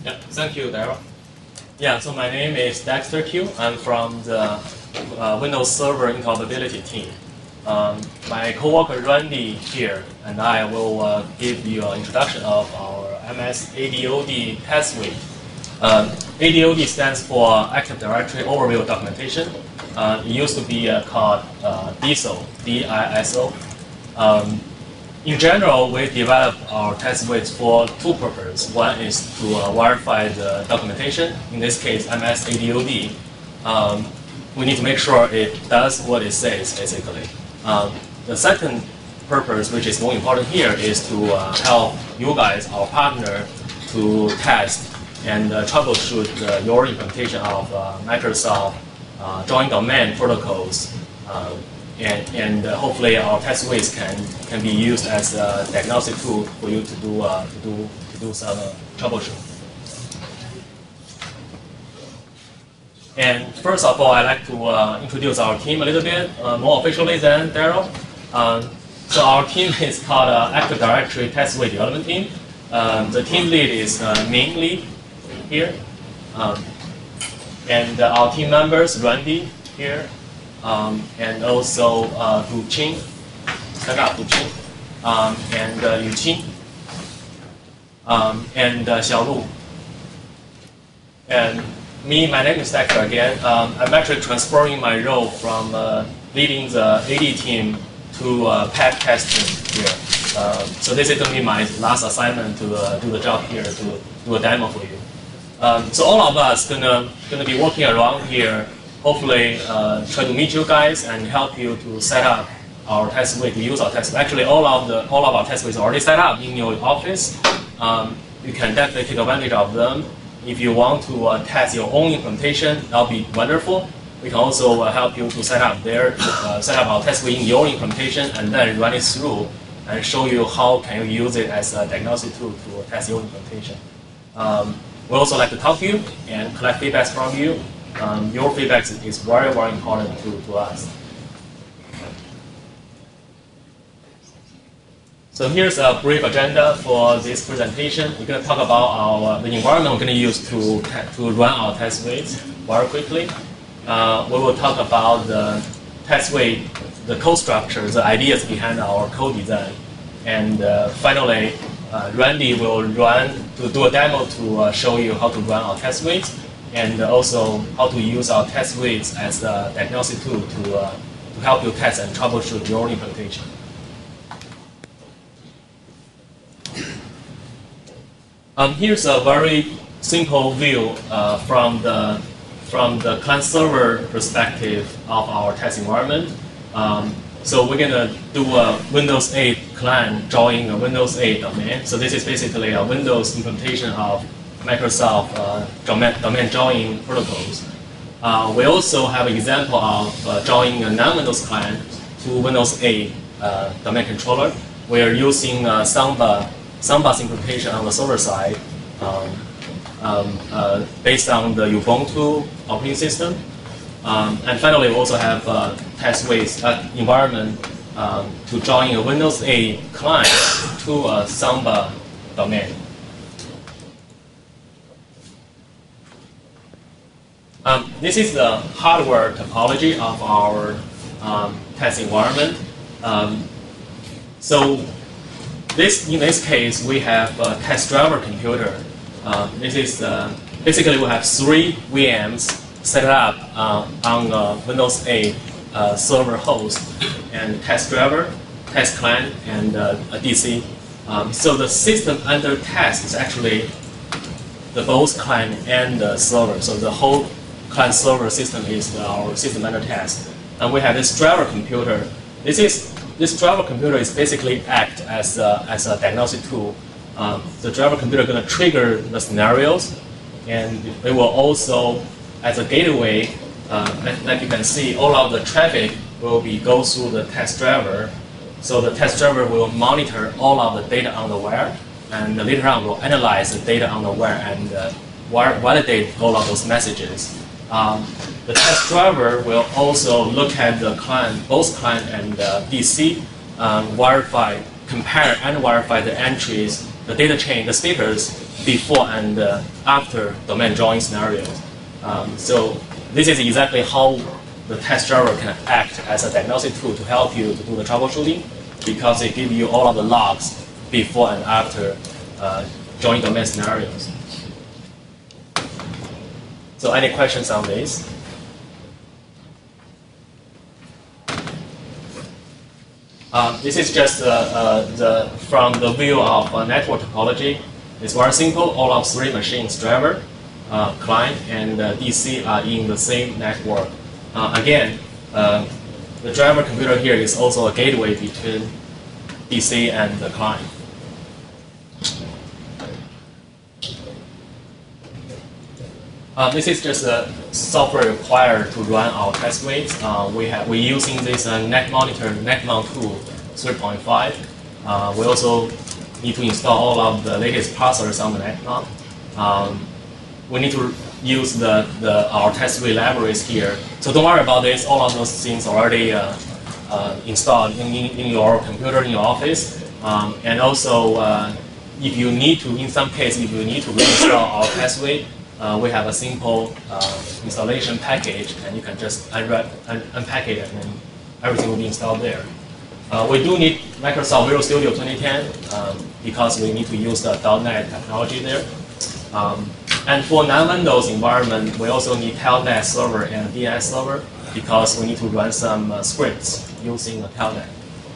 Yeah, thank you, Daryl. Yeah, so my name is Dexter Q. I'm from the Windows Server Interoperability team. My coworker Randy here and I will give you an introduction of our MS ADOD test suite. ADOD stands for Active Directory Overview Documentation. It used to be called DISO, D-I-S-O. In general, we develop our test suites for two purposes. One is to verify the documentation. In this case, MS ADOD. We need to make sure it does what it says, basically. The second purpose, which is more important here, is to help you guys, our partner, to test and troubleshoot your implementation of Microsoft joint domain protocols. And hopefully our test suites can be used as a diagnostic tool for you to do some troubleshooting. And first of all, I'd like to introduce our team a little bit more officially than Daryl. So our team is called Active Directory Test Suite Development Team. The team lead is Ming Li here, and our team members Randy here. And also Du Qing, Du Qing, and Yu Qing, and Xiaolu. And me, my name is Dexter again. I'm actually transferring my role from leading the AD team to PAC testing here. So this is going to be my last assignment to do the job here, to do a demo for you. So all of us gonna be working around here. Hopefully, try to meet you guys and help you to set up our test suite, to use our test suite. Actually, all of our test suites are already set up in your office. You can definitely take advantage of them. If you want to test your own implementation, that'll be wonderful. We can also help you to set up our test suite in your implementation and then run it through and show you how can you use it as a diagnostic tool to test your implementation. We also like to talk to you and collect feedback from you. Your feedback is very, very important to us. So here's a brief agenda for this presentation. We're going to talk about the environment we're going to use to run our test suites very quickly. We will talk about the test suite, the code structure, the ideas behind our code design. And finally, Randy will do a demo to show you how to run our test suites, and also how to use our test suites as a diagnostic tool to help you test and troubleshoot your implementation. Here's a very simple view from the client-server perspective of our test environment. So we're gonna do a Windows 8 client drawing a Windows 8 domain. So this is basically a Windows implementation of Microsoft domain drawing protocols. We also have an example of drawing a non-Windows client to Windows 8 domain controller. We are using Samba's implementation on the server side based on the Ubuntu operating system. And finally, we also have test suites environment to drawing a Windows 8 client to a Samba domain. This is the hardware topology of our test environment. So in this case, we have a test driver computer. This is basically we have 3 VMs set up on a Windows 8 server host, and test driver, test client, and a DC. So the system under test is actually the both client and the server. So the whole client server system is our system under test. And we have this driver computer. This driver computer is basically act as a diagnostic tool. The driver computer is going to trigger the scenarios, and it will also, as a gateway, like you can see, all of the traffic will go through the test driver. So the test driver will monitor all of the data on the wire, and later on will analyze the data on the wire and validate all of those messages. The test driver will also look at the client, both client and DC, compare and verify the entries, the data chain, the status before and after domain join scenarios. So this is exactly how the test driver can act as a diagnostic tool to help you to do the troubleshooting, because it gives you all of the logs before and after join domain scenarios. So any questions on this? This is just from the view of network topology. It's very simple. All of three machines, driver, client, and DC are in the same network. Again, the driver computer here is also a gateway between DC and the client. This is just the software required to run our test suites. We're using this NetMonitor NetMount tool 3.5. We also need to install all of the latest processors on the NetMount. We need to use our test suite libraries here. So don't worry about this. All of those things already installed in your computer in your office. And also, if you need to, in some case, if you need to reinstall our test suite, we have a simple installation package, and you can just unpack it, and then everything will be installed there. We do need Microsoft Visual Studio 2010 because we need to use the .NET technology there. And for non-Windows environment, we also need Telnet server and DNS server because we need to run some scripts using the Telnet.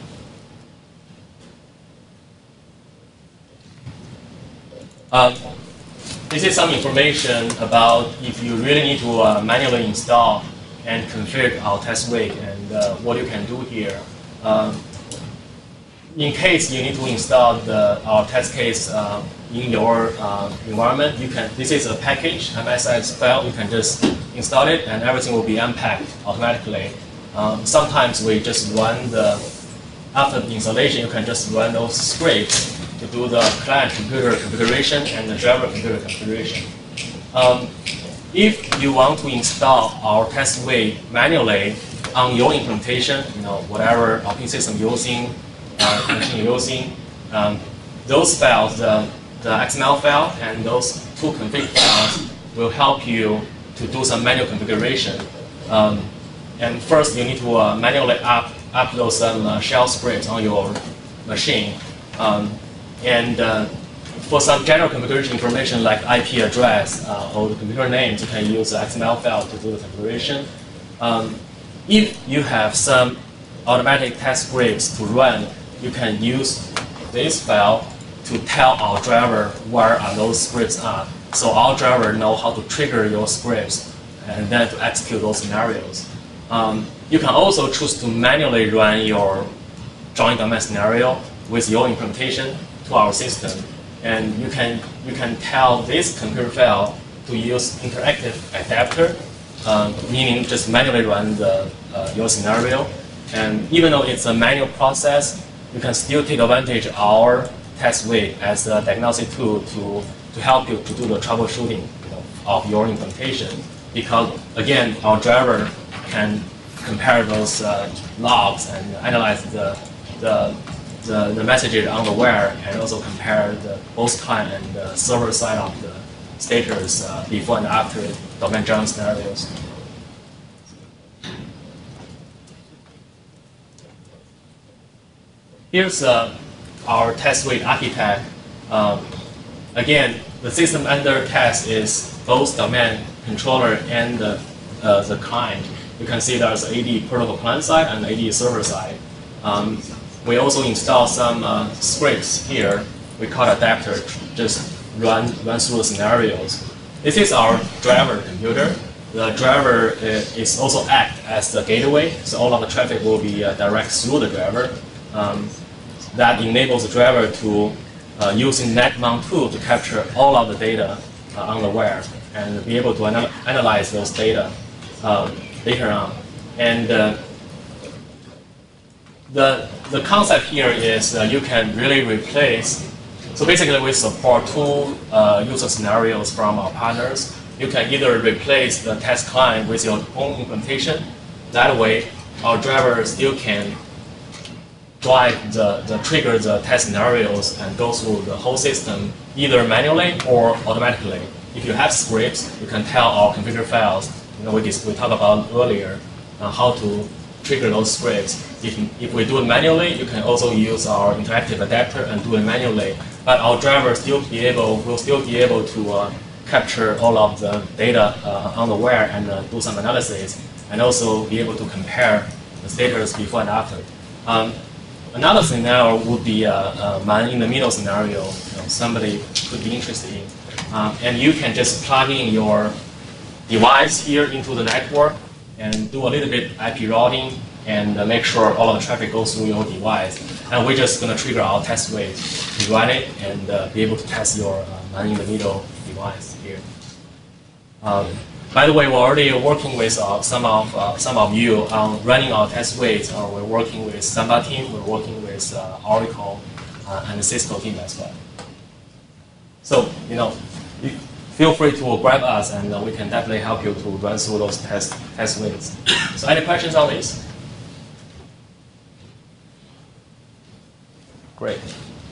This is some information about if you really need to manually install and configure our test suite and what you can do here. In case you need to install our test case in your environment, you can. This is a package, MSX file. You can just install it, and everything will be unpacked automatically. Sometimes we just run after the installation. You can just run those scripts to do the client computer configuration and the driver computer configuration. If you want to install our test suite manually on your implementation, whatever operating system you're using, machine you're using, those files, the XML file and those two config files will help you to do some manual configuration. And first, you need to manually upload some shell scripts on your machine. And for some general configuration information like IP address or the computer names, you can use the XML file to do the configuration. If you have some automatic test scripts to run, you can use this file to tell our driver where those scripts are. So our driver know how to trigger your scripts and then to execute those scenarios. You can also choose to manually run your joint domain scenario with your implementation to our system, and you can tell this computer file to use interactive adapter, meaning just manually run your scenario. And even though it's a manual process, you can still take advantage of our test suite as a diagnostic tool to help you to do the troubleshooting of your implementation. Because again, our driver can compare those logs and analyze the messages on the wire, and also compare both client and the server side of the status before and after domain join scenarios. Here's our test suite architect. Again, the system under test is both domain controller and the client. You can see there's AD protocol client side and AD server side. We also install some scripts here. We call adapter, just run through the scenarios. This is our driver computer. The driver is also act as the gateway, so all of the traffic will be direct through the driver. That enables the driver to using NetMount tool to capture all of the data on the wire and be able to analyze those data later on. And the concept here is you can really replace. So basically, we support two user scenarios from our partners. You can either replace the test client with your own implementation. That way, our driver still can drive trigger the test scenarios and go through the whole system either manually or automatically. If you have scripts, you can tell our configure files. We talked about earlier how to trigger those scripts. If we do it manually, you can also use our interactive adapter and do it manually. But our driver will still be able to capture all of the data unaware and do some analysis, and also be able to compare the status before and after. Another scenario would be a man-in-the-middle scenario. Somebody could be interested in. And you can just plug in your device here into the network and do a little bit IP routing and make sure all of the traffic goes through your device. And we're just going to trigger our test wait to run it and be able to test your man-in-the-middle device here. By the way, we're already working with some of you on running our test waits. We're working with Samba team, we're working with Oracle and the Cisco team as well. So, feel free to grab us, and we can definitely help you to run through those test waits. So, any questions on this? Great.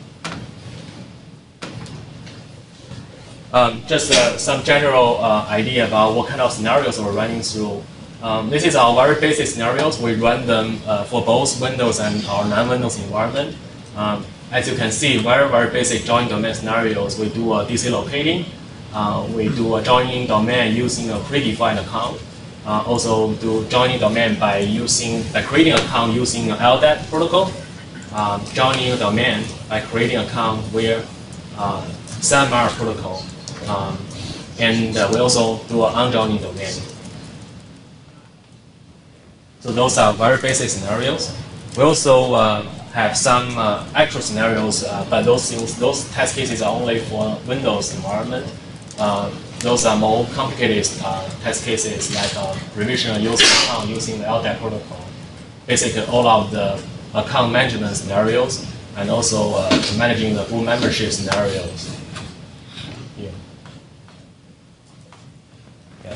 Just some general idea about what kind of scenarios we're running through. This is our very basic scenarios. We run them for both Windows and our non-Windows environment. As you can see, very basic join domain scenarios. We do a DC locating. We do a joining domain using a predefined account. Also do joining domain by creating an account using an LDAP protocol. Joining a domain by creating an account via SAMR protocol. And we also do an unjoining domain. So those are very basic scenarios. We also have some actual scenarios, but those test cases are only for Windows environment. Those are more complicated test cases, like revision a user account using the LDAP protocol. Basically, all of the account management scenarios, and also managing the full membership scenarios. Here. Yeah.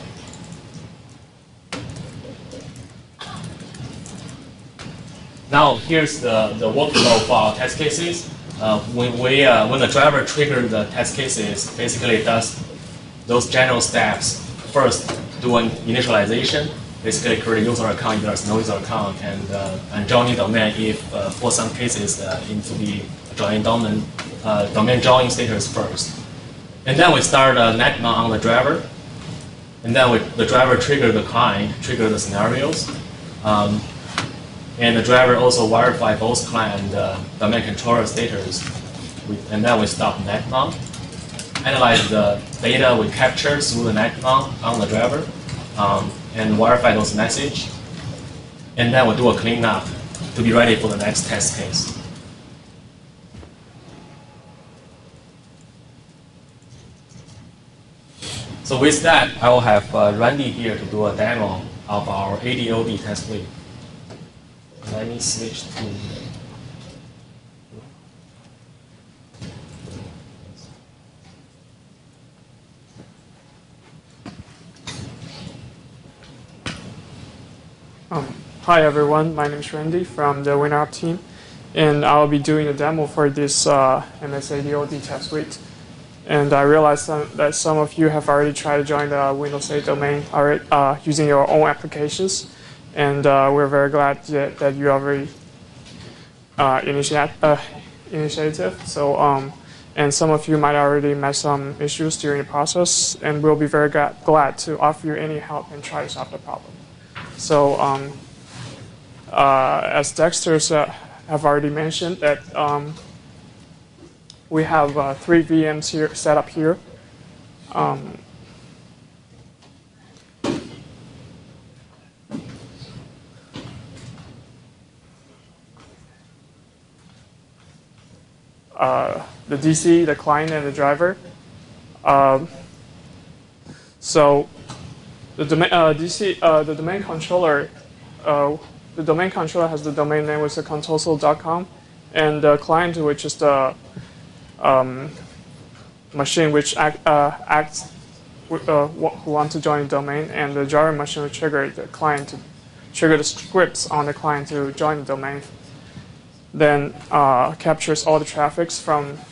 Now, here's the workflow for our test cases. When the driver triggers the test cases, basically it does those general steps. First, do an initialization, basically create a user account if there's no user account, and joining domain if for some cases it needs to be join domain join status first. And then we start netmon on the driver, and then the driver trigger the client, trigger the scenarios. And the driver also verify both client and domain controller status. And then we stop netmon, analyze the data we capture through the netmon on the driver, and verify those messages. And then we'll do a cleanup to be ready for the next test case. So with that, I will have Randy here to do a demo of our ADOD test suite. Let me switch to. Hi everyone, my name is Randy from the WinRAP team, and I'll be doing a demo for this MS-ADOD test suite. And I realized that some of you have already tried to join the Windows 8 domain using your own applications. And we're very glad that you are very initiative. So, and some of you might already met some issues during the process, and we'll be very glad to offer you any help and try to solve the problem. So, as Dexter have already mentioned, that we have 3 VMs here set up here. The DC, the client, and the driver. So the domain the domain controller, the domain controller has the domain name with the contoso.com, and the client, which is the machine which who want to join the domain, and the driver machine will trigger the client to trigger the scripts on the client to join the domain. then capture all the traffics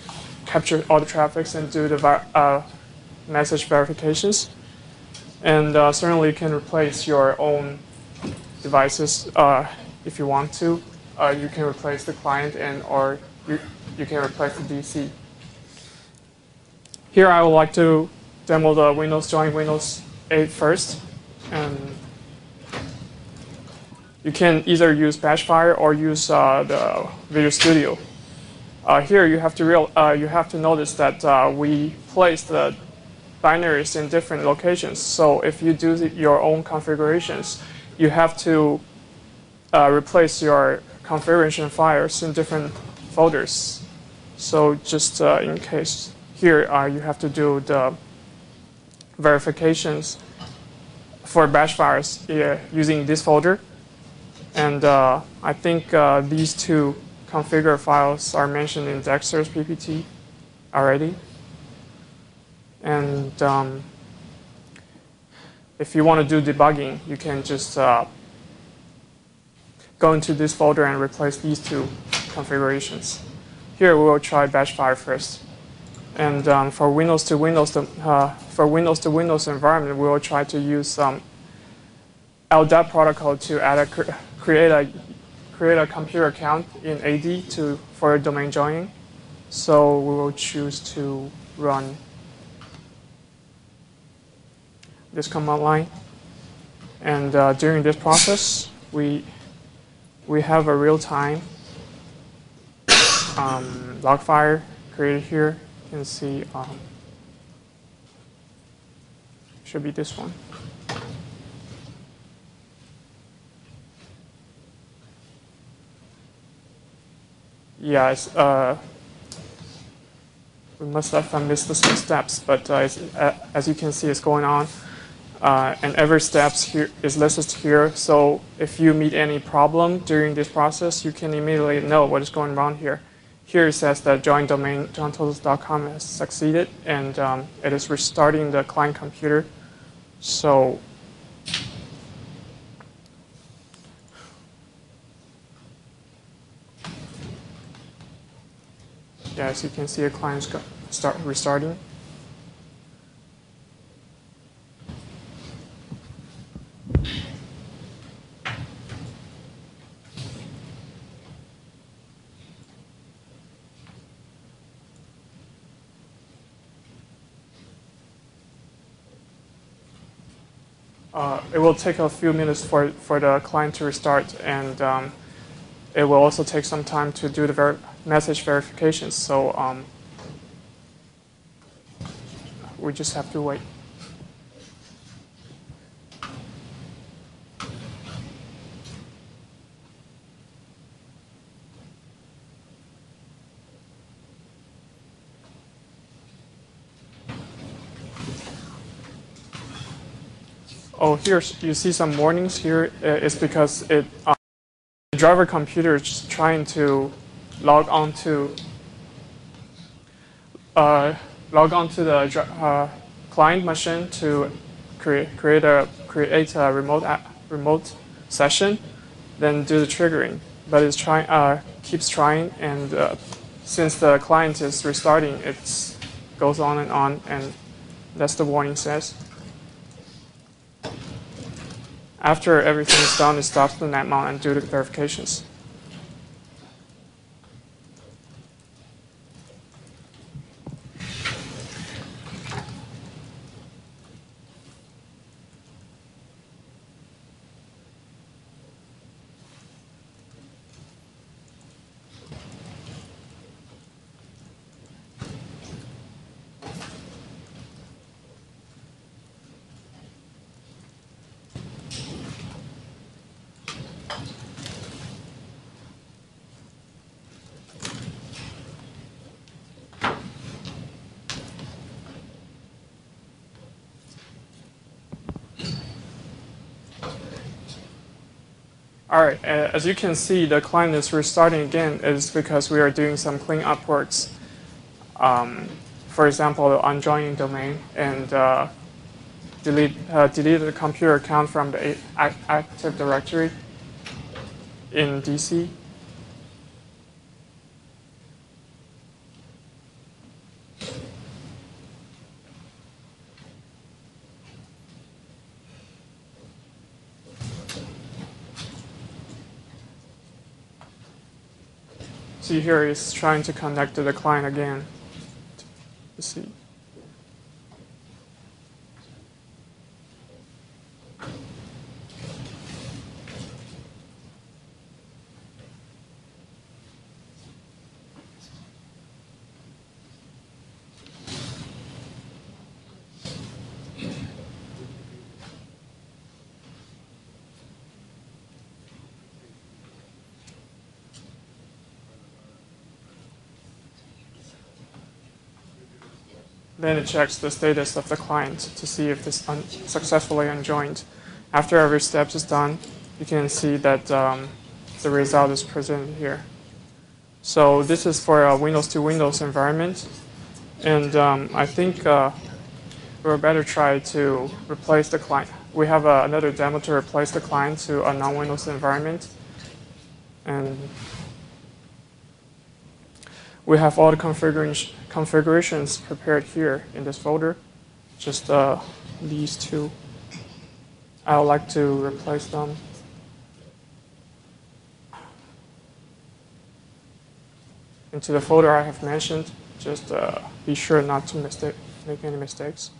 and do the message verifications. And certainly you can replace your own devices if you want to. You can replace the client or you can replace the DC. Here I would like to demo the join Windows 8 first. And you can either use Bashfire or use the Visual Studio. Here you have to notice that we place the binaries in different locations. So if you do your own configurations, you have to replace your configuration files in different folders. So just in case, here you have to do the verifications for bash files using this folder. And I think these two configure files are mentioned in Dexter's PPT already. And if you want to do debugging, you can just go into this folder and replace these two configurations. Here we will try Bashfire first. And for Windows to Windows environment, we will try to use LDAP protocol to create a computer account in AD for domain joining. So we will choose to run this command line. And during this process, we have a real-time log file created here. You can see should be this one. Yeah, we must have missed some steps, but as you can see, it's going on. And every step here is listed here. So if you meet any problem during this process, you can immediately know what is going on here. Here it says that join domain johntotals.com has succeeded, and it is restarting the client computer. So yeah, as you can see, the client is restarting. It will take a few minutes for the client to restart, and it will also take some time to do the message verifications. So we just have to wait. Oh, here you see some warnings here. It's because the driver computer is trying to log onto the client machine to create a remote session, then do the triggering. But it's keeps trying, and since the client is restarting, it goes on, and that's the warning says. After everything is done, it stops the net mount and do the verifications. All right, as you can see, the client is restarting again. It is because we are doing some cleanup works. For example, the unjoining domain, and delete the computer account from the Active Directory in DC. see here is trying to connect to the client again. Let's see. Then it checks the status of the client to see if it's successfully unjoined. After every step is done, you can see that the result is presented here. So this is for a Windows to Windows environment. And I think we'll better try to replace the client. We have another demo to replace the client to a non-Windows environment. And we have all the configurations prepared here in this folder, just these two. I would like to replace them. Into the folder I have mentioned, just be sure not to make any mistakes.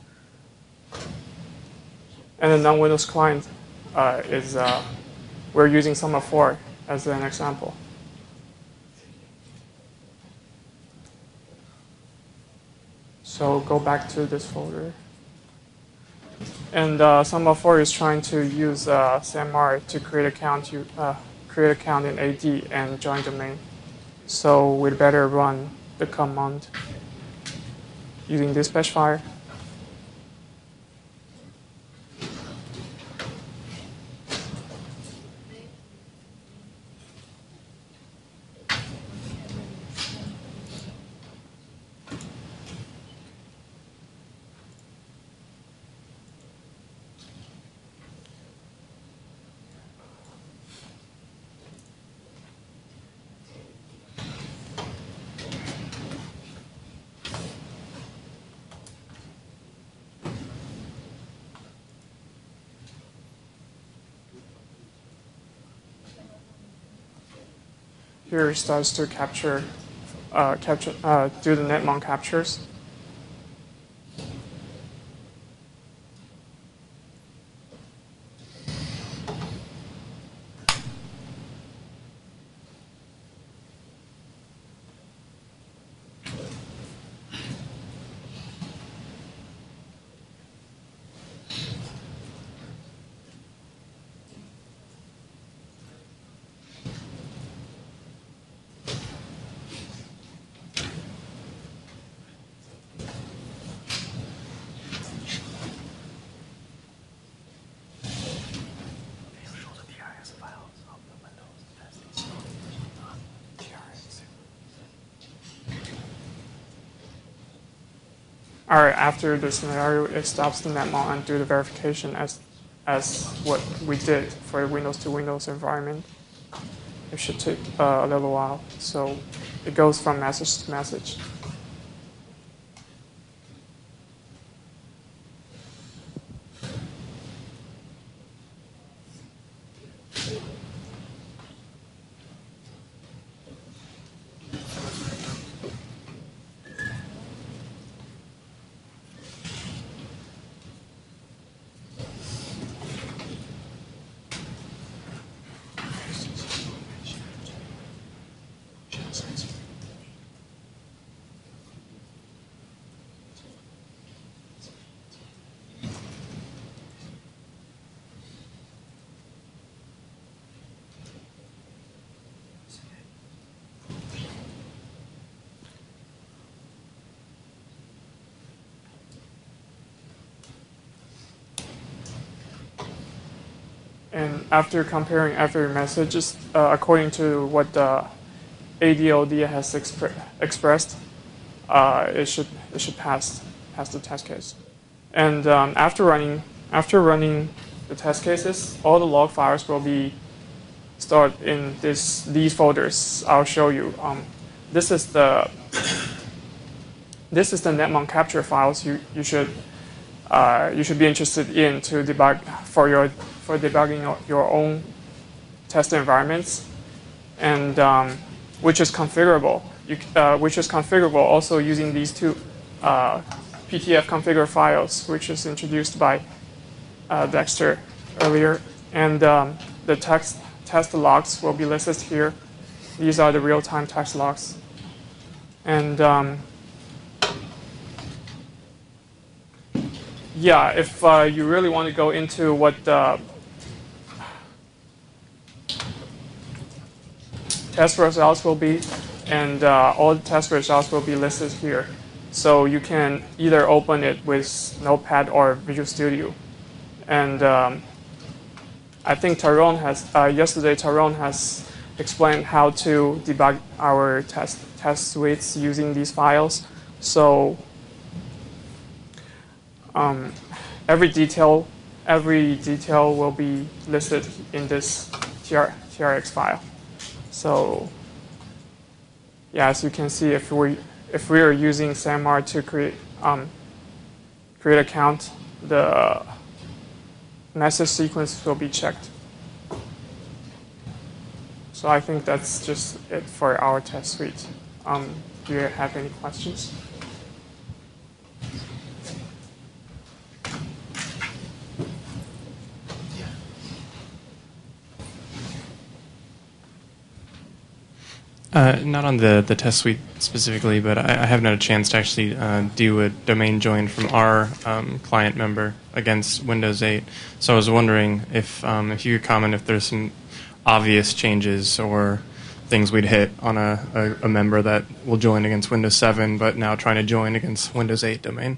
And the non-Windows client is, we're using Summer 4 as an example. So go back to this folder. And Summer 4 is trying to use SAMR to create account in AD and join domain. So we'd better run the command using dispatch file. Here it starts to do the netmon captures. All right, after the scenario, it stops the netmon and do the verification as what we did for the Windows to Windows environment. It should take a little while, so it goes from message to message. And after comparing every message, according to what the ADOD has expressed, it should pass the test case. And after running the test cases, all the log files will be stored in these folders. I'll show you. This is the netmon capture files you should be interested in to debug for debugging your own test environments. And which is configurable. Which is configurable also using these two PTF configure files, which is introduced by Dexter earlier. And the test logs will be listed here. These are the real-time test logs. And yeah, if you really want to go into what the test results will be, and all the test results will be listed here. So you can either open it with Notepad or Visual Studio. And I think yesterday Tyrone has explained how to debug our test suites using these files. So every detail will be listed in this TRX file. So yeah, as you can see, if we are using SAMR to create account, the message sequence will be checked. So I think that's just it for our test suite. Do you have any questions? Not on the test suite specifically, but I haven't had a chance to actually do a domain join from our client member against Windows 8. So I was wondering if you could comment if there's some obvious changes or things we'd hit on a member that will join against Windows 7, but now trying to join against Windows 8 domain.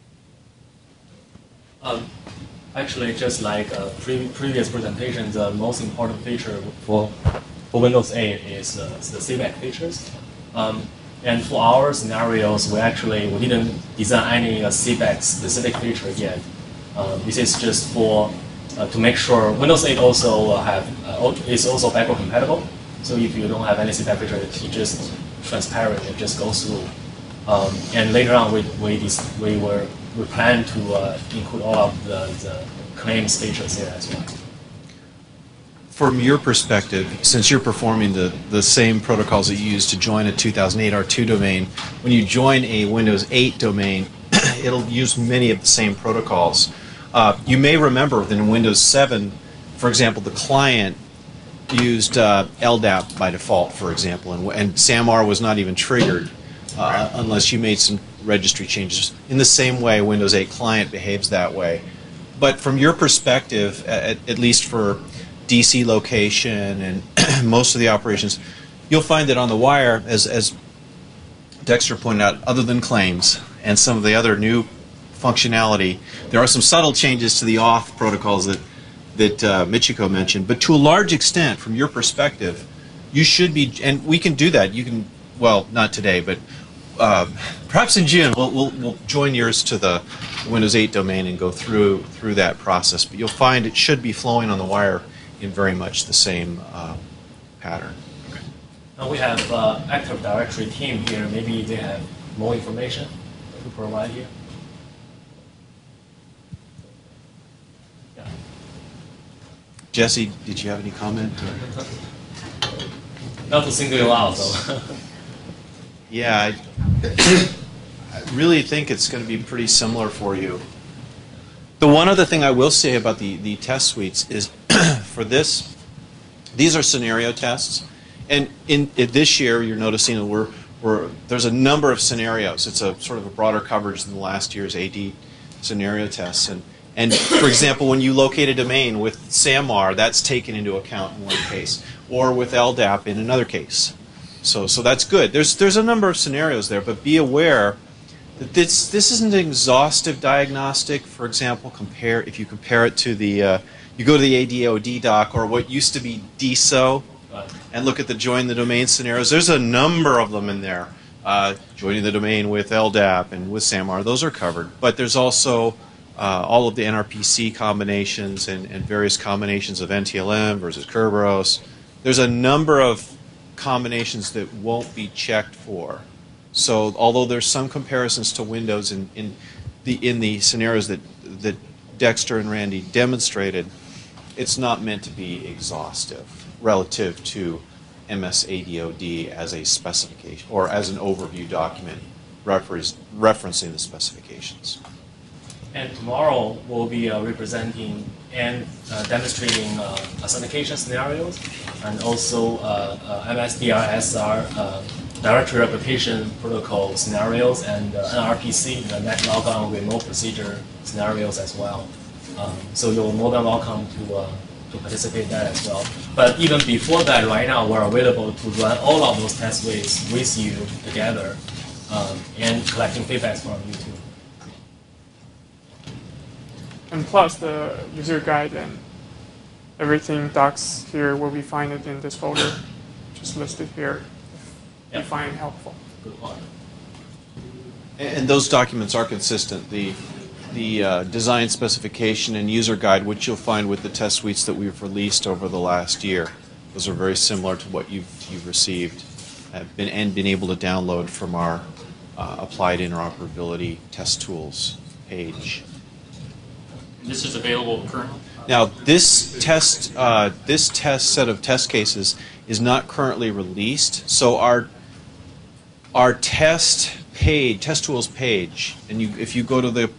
Actually, just like previous presentation, the most important feature for Windows 8 is the CVAC features. And for our scenarios, we didn't design any CVAC specific feature yet. This is just for to make sure Windows 8 also is also backward compatible. So if you don't have any CVAC feature, it's just transparent. It just goes through. And later on, we plan to include all of the claims features here as well. From your perspective, since you're performing the same protocols that you use to join a 2008 R2 domain, when you join a Windows 8 domain, it'll use many of the same protocols. You may remember that in Windows 7, for example, the client used LDAP by default, for example, and SAMR was not even triggered unless you made some registry changes. In the same way, Windows 8 client behaves that way. But from your perspective, at least for DC location and most of the operations, you'll find that on the wire, as Dexter pointed out, other than claims and some of the other new functionality, there are some subtle changes to the auth protocols that Michiko mentioned. But to a large extent, from your perspective, you should be, and we can do that. You can, well, not today, but perhaps in June we'll join yours to the Windows 8 domain and go through that process. But you'll find it should be flowing on the wire in very much the same pattern. Okay. Now we have Active Directory team here. Maybe they have more information to provide here. Yeah. Jesse, did you have any comment? Not to single you out, though. Yeah, I really think it's going to be pretty similar for you. The one other thing I will say about the test suites is for this, these are scenario tests. And in this year, you're noticing that there's a number of scenarios. It's a sort of a broader coverage than the last year's AD scenario tests. And for example, when you locate a domain with SAMR, that's taken into account in one case, or with LDAP in another case. So that's good. There's a number of scenarios there, but be aware that this isn't an exhaustive diagnostic. For example, if you compare it to you go to the ADOD doc or what used to be DSO and look at the join the domain scenarios. There's a number of them in there. Joining the domain with LDAP and with SAMR, those are covered. But there's also all of the NRPC combinations and various combinations of NTLM versus Kerberos. There's a number of combinations that won't be checked for. So although there's some comparisons to Windows in the scenarios that Dexter and Randy demonstrated, it's not meant to be exhaustive relative to MS-ADOD as a specification or as an overview document referencing the specifications. And tomorrow we'll be representing and demonstrating authentication scenarios and also MSDR-SR directory replication protocol scenarios and NRPC, the net logon remote procedure scenarios as well. So you're more than welcome to participate in that as well. But even before that, right now we're available to run all of those test suites with you together and collecting feedback from you too. And plus the user guide and everything docs here will be found in this folder, just listed here, if you find it helpful. Good one. And those documents are consistent. The design specification and user guide, which you'll find with the test suites that we've released over the last year, those are very similar to what you've received and been able to download from our Applied Interoperability Test Tools page. This is available currently? Now, this test set of test cases is not currently released, so our test tools page, and if you go to the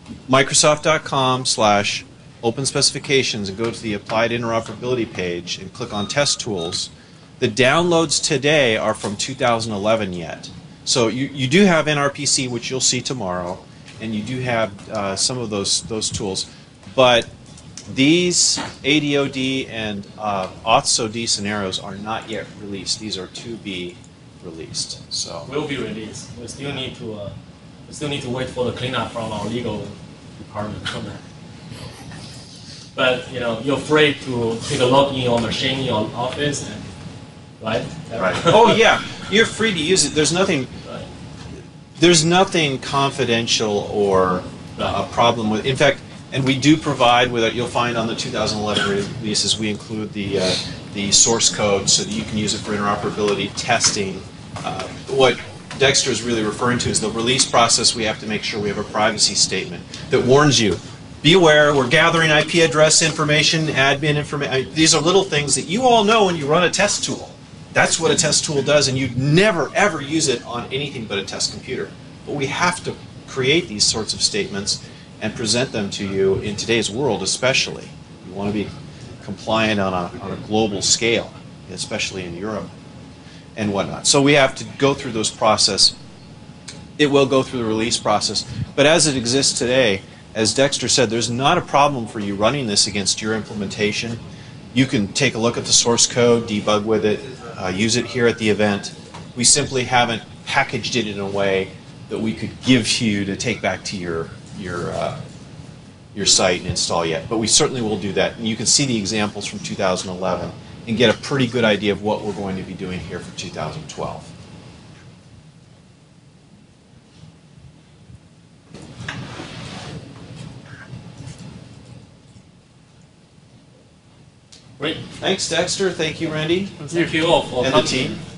Microsoft.com/open specifications and go to the Applied Interoperability page and click on Test Tools, the downloads today are from 2011 yet. So you do have NRPC, which you'll see tomorrow, and you do have some of those tools, but these ADOD and AuthSOD scenarios are not yet released. These are to be released. So Will be released. We still need to wait for the cleanup from our legal department on that. But you're free to take a look in your machine, in your office, and, right? right. Oh yeah, you're free to use it. There's nothing. There's nothing confidential or a problem with. In fact, and we do provide with it. You'll find on the 2011 releases we include the source code so that you can use it for interoperability testing. What Dexter is really referring to is the release process. We have to make sure we have a privacy statement that warns you. Be aware, we're gathering IP address information, admin information. These are little things that you all know when you run a test tool. That's what a test tool does, and you'd never, ever use it on anything but a test computer. But we have to create these sorts of statements and present them to you in today's world especially. You want to be compliant on a global scale, especially in Europe and whatnot. So we have to go through those process. It will go through the release process. But as it exists today, as Dexter said, there's not a problem for you running this against your implementation. You can take a look at the source code, debug with it, use it here at the event. We simply haven't packaged it in a way that we could give you to take back to your site and install yet. But we certainly will do that. And you can see the examples from 2011 and get a pretty good idea of what we're going to be doing here for 2012. Great. Thanks, Dexter. Thank you, Randy. Thank you all for And the coming. team.